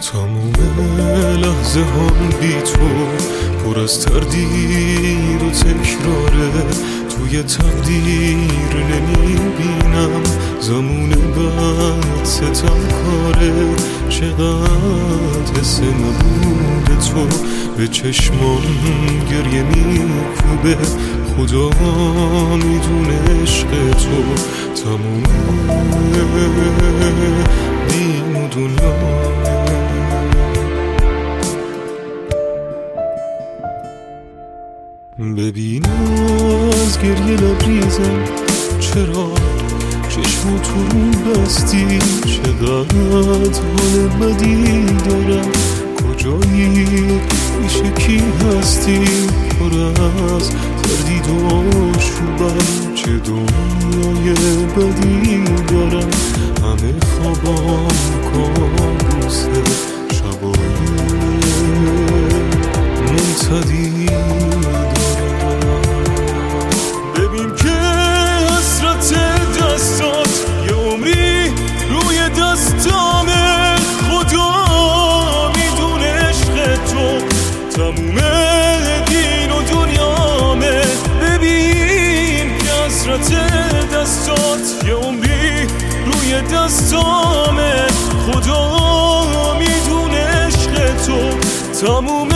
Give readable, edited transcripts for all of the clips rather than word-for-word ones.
تموم لحظه هم بی تو پر از تردید و تکراره، توی تقدیر نمیبینم زمان بعد ستم کاره. چقدر حس نبود تو به چشمان گریه میکوبه، خدا میدونه عشق تو تموم دین و دنیا. ببین از گریه لبریزم، چرا چشم تو رو بستی؟ چقدر حال بدی دارم، کجایی؟ پیش کی هستی؟ پر از تردید و آشوبم، چه دنیای بدی دارم. همه خوابام کابوسه، شبای منتدی دارم. ببین که حسرت دستات یه عمری روی دستامه، خدا میدونه عشق تو تموم دین و دنیامه. ببین که حسرت دستات یه عمری روی دستامه، خدا میدونه عشق تو تموم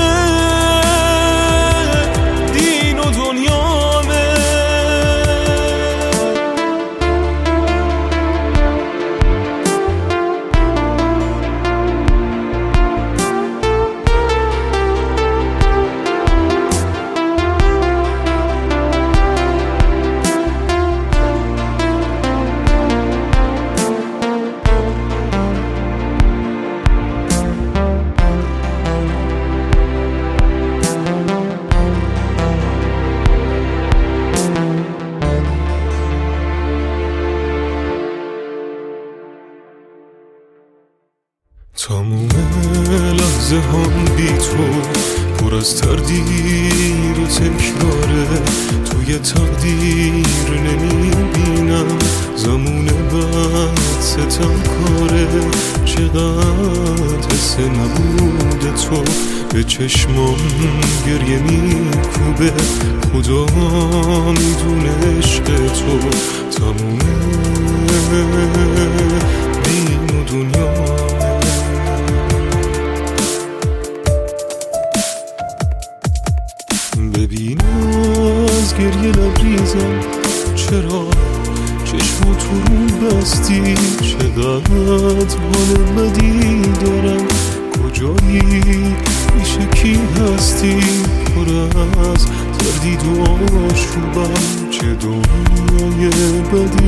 دین و دنیامه. تموم لحظه هم بی تو پر از تردید و تکراره، توی تقدیر نمیبینم زمان بعد ستم کاره. چقدر حس نبود تو به چشمام گریه میکوبه، خدا میدونه عشق تو تموم دین و دنیا. ببین از گریه لبریزم، چرا چشم تو رو بستی؟ چقدر حال بدی دارم، کجایی؟ پیش کی هستی؟ پر از تردید و آشوبم، چه دنیای بدی